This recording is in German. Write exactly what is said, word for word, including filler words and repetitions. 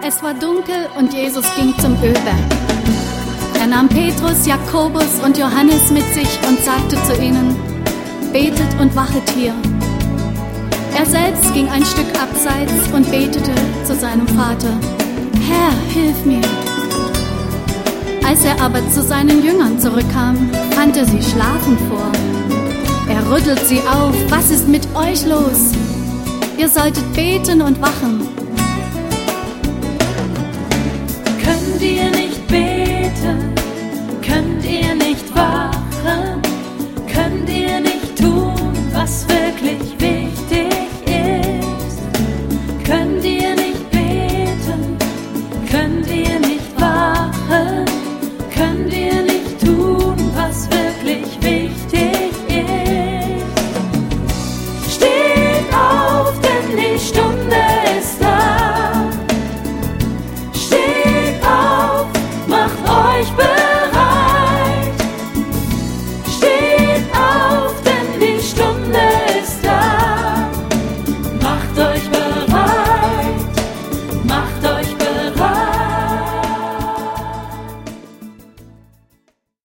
Es war dunkel und Jesus ging zum Ölberg. Er nahm Petrus, Jakobus und Johannes mit sich und sagte zu ihnen: Betet und wachet hier. Er selbst ging ein Stück abseits und betete zu seinem Vater: Herr, hilf mir. Als er aber zu seinen Jüngern zurückkam, fand er sie schlafend vor. Er rüttelt sie auf: Was ist mit euch los? Ihr solltet beten und wachen. Könnt ihr nicht beten? Könnt ihr